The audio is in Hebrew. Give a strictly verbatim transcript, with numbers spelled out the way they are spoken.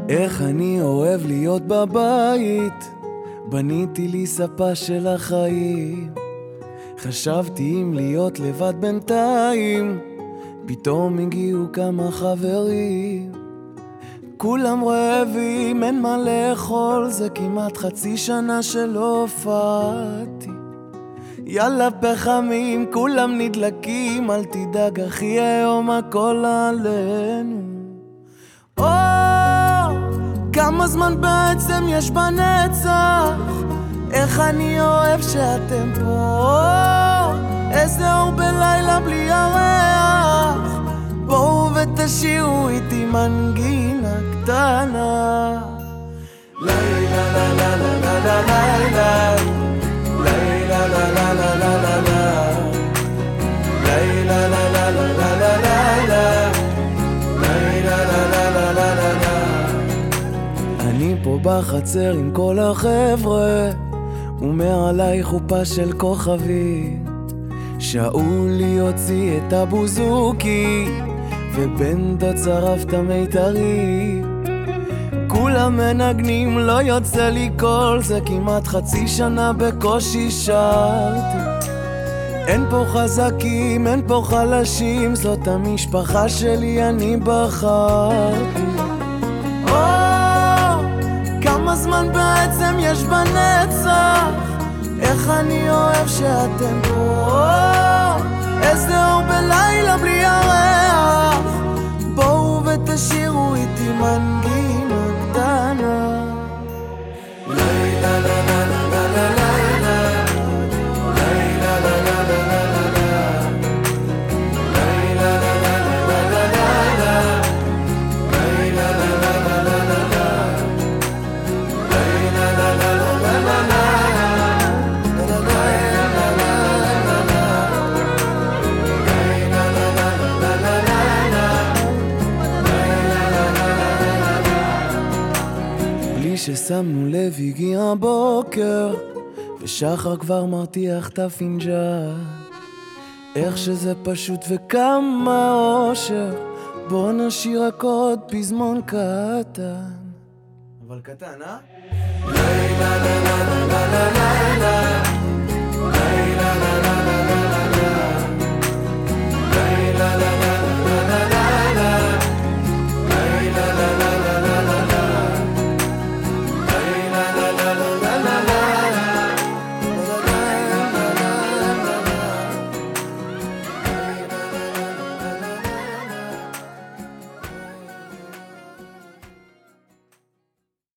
איך אני אוהב להיות בבית, בניתי לי ספה של החיים. חשבתי אם להיות לבד בינתיים, פתאום הגיעו כמה חברים. כולם רעבים, אין מה לאכול, זה כמעט חצי שנה שלא הופעתי. יאללה פחמים, כולם נדלקים, אל תדאג אחי, היום הכל עלינו. או, כמה זמן בעצם יש בנצח, איך אני אוהב שאתם פה. איזה אור בלילה בלי ירח, בואו ותשאירו איתי מנגינה קטנה. לילה לה לה לה לה לה לילה, לילה לה לה לה לה לה לה, לילה לה לה לה לה לה לילה, לילה לה לה לה לה לה לה. אני פה בחצר עם כל החבר'ה, ומעלי חופה של כוכבים. שאולי יוציא את הבוזוקי, ובן דוד שרף את המיתרים. כולם מנגנים, לא יוצא לי קול, זה כמעט חצי שנה בקושי שרתי. אין פה חזקים, אין פה חלשים, זאת המשפחה שלי, אני בחרתי. או, כמה זמן בעצם יש בנצח, איך אני אוהב שאתם פה. איזה אור בלילה בלי ירח, בואו ותשאירו איתי מנגינה קטנה. לילה לה לה לה לה לה לילה, לילה לה לה לה לה לה לה, לילה לה לה לה לה לה לילה, לילה לה לה לה לה לה לה, לילה לה לה לה לה לה לה. ששמנו לב הגיע הבוקר, ושחר כבר מרתיח את הפינג'ה. איך שזה פשוט וכמה אושר, בוא נשאיר רק עוד פזמון קטן. אבל קטן, אה? לילה לה לה לה לה לה לה,